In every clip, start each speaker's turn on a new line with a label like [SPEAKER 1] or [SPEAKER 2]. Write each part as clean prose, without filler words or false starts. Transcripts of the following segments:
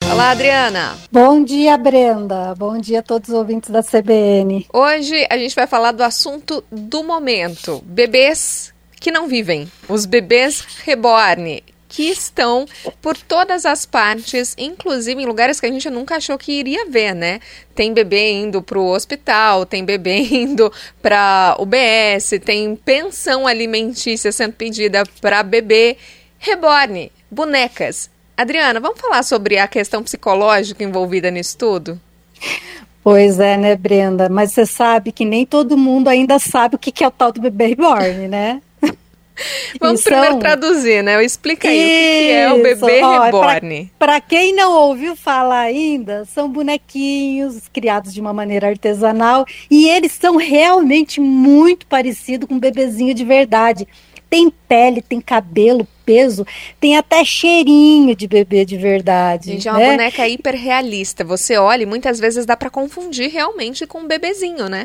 [SPEAKER 1] Olá, Adriana.
[SPEAKER 2] Bom dia, Brenda. Bom dia a todos os ouvintes da CBN.
[SPEAKER 1] Hoje a gente vai falar do assunto do momento. Bebês que não vivem. Os bebês reborn, que estão por todas as partes, inclusive em lugares que a gente nunca achou que iria ver, né? Tem bebê indo para o hospital, tem bebê indo para UBS, tem pensão alimentícia sendo pedida para bebê reborn, bonecas. Adriana, vamos falar sobre a questão psicológica envolvida nisso tudo?
[SPEAKER 2] Pois é, né, Brenda? Mas você sabe que nem todo mundo ainda sabe o que é o tal do bebê reborn, né?
[SPEAKER 1] Vamos primeiro traduzir, né? Explica aí o que é o bebê reborn.
[SPEAKER 2] Para quem não ouviu falar ainda, são bonequinhos criados de uma maneira artesanal e eles são realmente muito parecidos com um bebezinho de verdade. Tem pele, tem cabelo, peso, tem até cheirinho de bebê de verdade.
[SPEAKER 1] Gente, é uma boneca hiperrealista. Você olha e muitas vezes dá para confundir realmente com um bebezinho, né?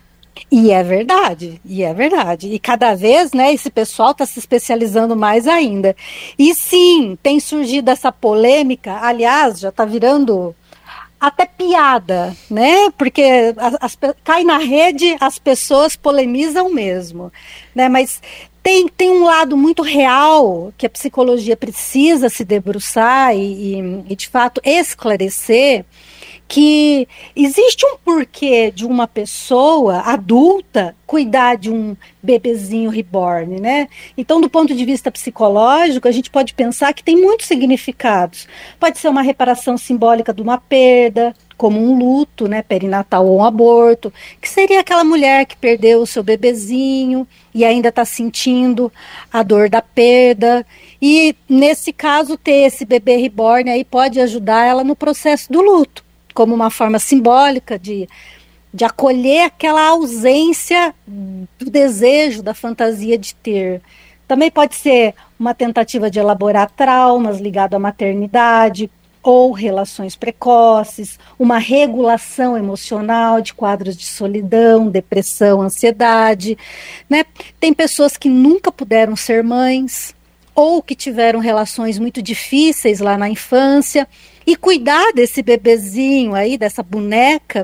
[SPEAKER 2] E é verdade. E cada vez, né, esse pessoal está se especializando mais ainda. E sim, tem surgido essa polêmica, aliás, já está virando até piada, né? Porque cai na rede, as pessoas polemizam mesmo, né? Mas tem um lado muito real que a psicologia precisa se debruçar e de fato esclarecer, que existe um porquê de uma pessoa adulta cuidar de um bebezinho reborn, né? Então, do ponto de vista psicológico, a gente pode pensar que tem muitos significados. Pode ser uma reparação simbólica de uma perda, como um luto, né, perinatal ou um aborto, que seria aquela mulher que perdeu o seu bebezinho e ainda está sentindo a dor da perda. E, nesse caso, ter esse bebê reborn aí pode ajudar ela no processo do luto, como uma forma simbólica de acolher aquela ausência do desejo, da fantasia de ter. Também pode ser uma tentativa de elaborar traumas ligados à maternidade ou relações precoces, uma regulação emocional de quadros de solidão, depressão, ansiedade, né? Tem pessoas que nunca puderam ser mães ou que tiveram relações muito difíceis lá na infância, e cuidar desse bebezinho aí, dessa boneca,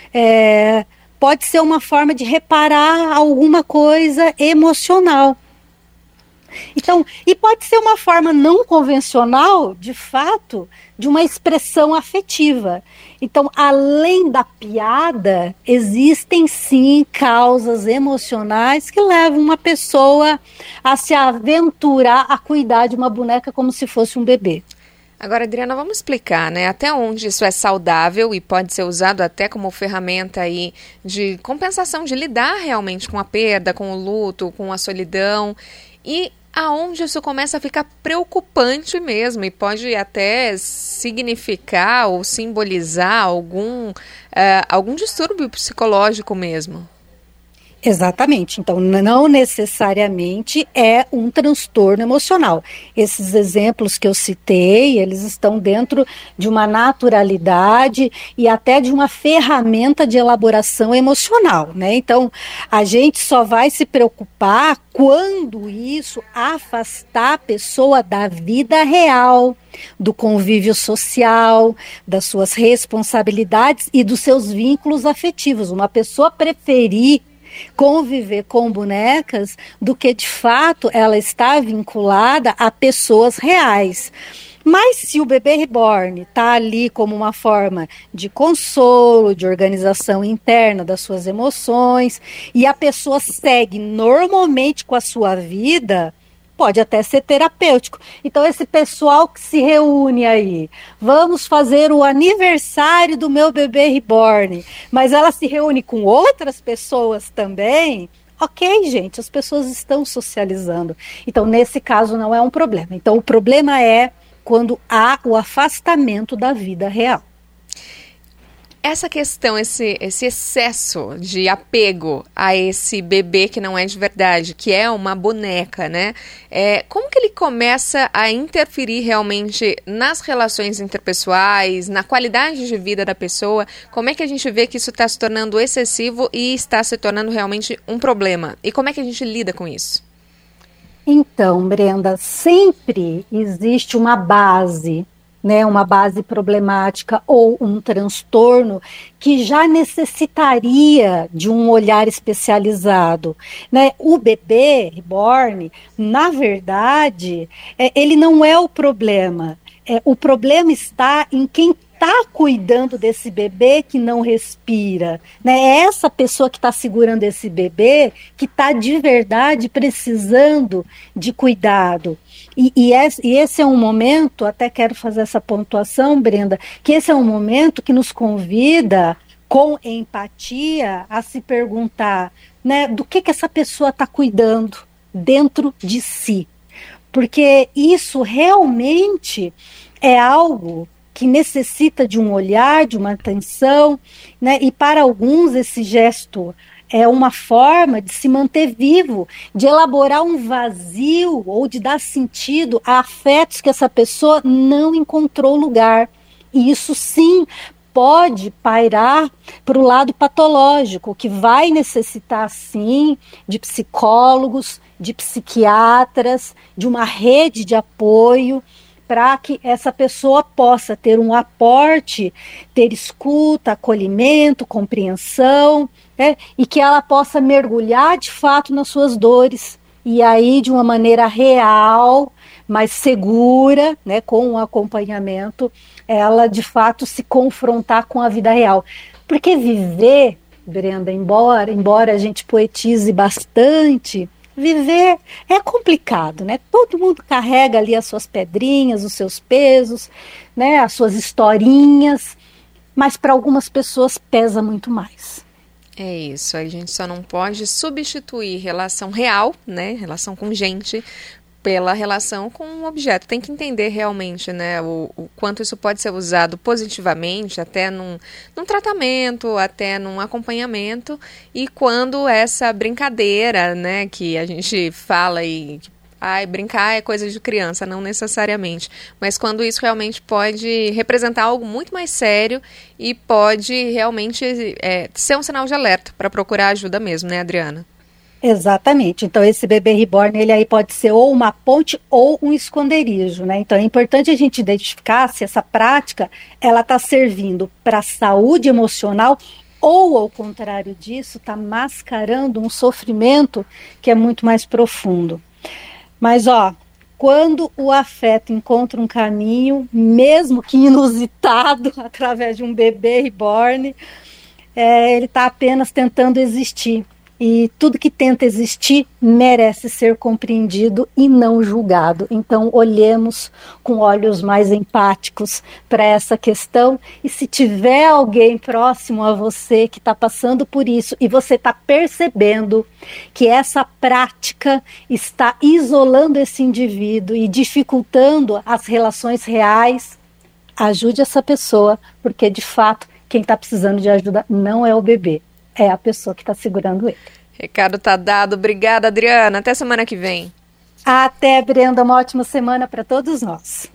[SPEAKER 2] pode ser uma forma de reparar alguma coisa emocional. Então, e pode ser uma forma não convencional, de fato, de uma expressão afetiva. Então, além da piada, existem sim causas emocionais que levam uma pessoa a se aventurar a cuidar de uma boneca como se fosse um bebê.
[SPEAKER 1] Agora, Adriana, vamos explicar, né, até onde isso é saudável e pode ser usado até como ferramenta aí de compensação, de lidar realmente com a perda, com o luto, com a solidão, e aonde isso começa a ficar preocupante mesmo e pode até significar ou simbolizar algum distúrbio psicológico mesmo.
[SPEAKER 2] Exatamente, então não necessariamente é um transtorno emocional. Esses exemplos que eu citei, eles estão dentro de uma naturalidade e até de uma ferramenta de elaboração emocional, né? Então, a gente só vai se preocupar quando isso afastar a pessoa da vida real, do convívio social, das suas responsabilidades e dos seus vínculos afetivos. Uma pessoa preferir conviver com bonecas do que de fato ela está vinculada a pessoas reais. Mas se o bebê reborn está ali como uma forma de consolo, de organização interna das suas emoções, e a pessoa segue normalmente com a sua vida, pode até ser terapêutico. Então, esse pessoal que se reúne aí, vamos fazer o aniversário do meu bebê reborn, mas ela se reúne com outras pessoas também. Ok, gente, as pessoas estão socializando. Então, nesse caso, não é um problema. Então, o problema é quando há o afastamento da vida real.
[SPEAKER 1] Essa questão, esse excesso de apego a esse bebê que não é de verdade, que é uma boneca, né? Como que ele começa a interferir realmente nas relações interpessoais, na qualidade de vida da pessoa? Como é que a gente vê que isso está se tornando excessivo e está se tornando realmente um problema? E como é que a gente lida com isso?
[SPEAKER 2] Então, Brenda, sempre existe uma base né, uma base problemática ou um transtorno que já necessitaria de um olhar especializado, né? O bebê reborn, na verdade, ele não é o problema. O problema está em quem está cuidando desse bebê que não respira, né? É essa pessoa que está segurando esse bebê que está de verdade precisando de cuidado. E esse é um momento, até quero fazer essa pontuação, Brenda, que esse é um momento que nos convida, com empatia, a se perguntar, né, do que essa pessoa está cuidando dentro de si. Porque isso realmente é algo que necessita de um olhar, de uma atenção, né? E para alguns esse gesto é uma forma de se manter vivo, de elaborar um vazio ou de dar sentido a afetos que essa pessoa não encontrou lugar. E isso sim pode pairar para o lado patológico, que vai necessitar sim de psicólogos, de psiquiatras, de uma rede de apoio, para que essa pessoa possa ter um aporte, ter escuta, acolhimento, compreensão, né? E que ela possa mergulhar de fato nas suas dores, e aí de uma maneira real, mais segura, né, com um acompanhamento, ela de fato se confrontar com a vida real. Porque viver, Brenda, embora a gente poetize bastante, viver é complicado, né? Todo mundo carrega ali as suas pedrinhas, os seus pesos, né? As suas historinhas, mas para algumas pessoas pesa muito mais.
[SPEAKER 1] É isso, a gente só não pode substituir relação real, né? Relação com gente, pela relação com um objeto. Tem que entender realmente, né, o quanto isso pode ser usado positivamente, até num tratamento, até num acompanhamento, e quando essa brincadeira, né, que a gente fala e brincar é coisa de criança, não necessariamente, mas quando isso realmente pode representar algo muito mais sério e pode realmente ser um sinal de alerta para procurar ajuda mesmo, né, Adriana?
[SPEAKER 2] Exatamente. Então, esse bebê reborn, ele aí pode ser ou uma ponte ou um esconderijo, né? Então, é importante a gente identificar se essa prática, ela está servindo para a saúde emocional ou, ao contrário disso, está mascarando um sofrimento que é muito mais profundo. Mas, quando o afeto encontra um caminho, mesmo que inusitado, através de um bebê reborn, ele está apenas tentando existir. E tudo que tenta existir merece ser compreendido e não julgado. Então, olhemos com olhos mais empáticos para essa questão. E se tiver alguém próximo a você que está passando por isso e você está percebendo que essa prática está isolando esse indivíduo e dificultando as relações reais, ajude essa pessoa, porque de fato quem está precisando de ajuda não é o bebê. É a pessoa que está segurando ele.
[SPEAKER 1] Recado tá dado. Obrigada, Adriana. Até semana que vem.
[SPEAKER 2] Até, Brenda. Uma ótima semana para todos nós.